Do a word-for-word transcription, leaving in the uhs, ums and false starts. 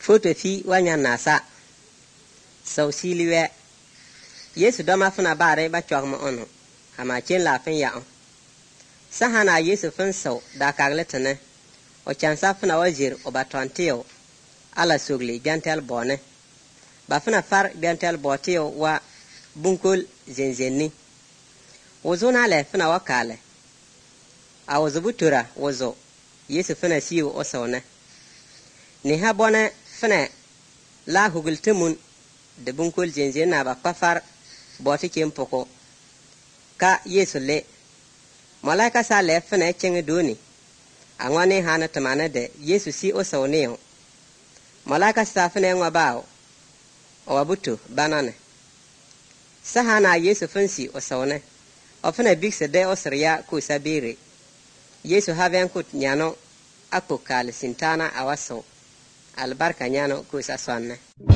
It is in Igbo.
foto fi wanya nasa sau siliwe Yesu dama funa bare ba chogma ono ama chen la fin ya sahana Yesu fin sau da kagletene o chansa funa wajir o batantio ala sugli biantel bone ba funa far biantel botio wa bunkul zenzenni wozona le funa wakale a wozubutura wozo Yesu funa siu o saune ni ha bone funa la hugultumun de bunkul zenzenna ba pafar boti kempoko ka Yesu le malaika sa le funa chenge doni angwane hana tamana de Yesu si o sauneo malaika sa funa ngwa bao o wabutu banane sahana Yesu fansi o saune o funa bigse de o sriya ku sabire Yesu haven kut nyano akukal sintana awaso albarka nyano ku sa swanne